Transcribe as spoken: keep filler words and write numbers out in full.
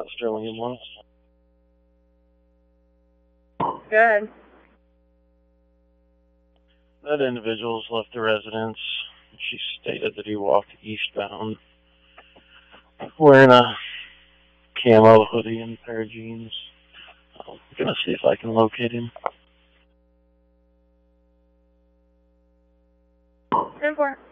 Sterling and one. Good. That individual has left the residence. She stated that he walked eastbound wearing a camo hoodie and a pair of jeans. I'm going to see if I can locate him. ten four.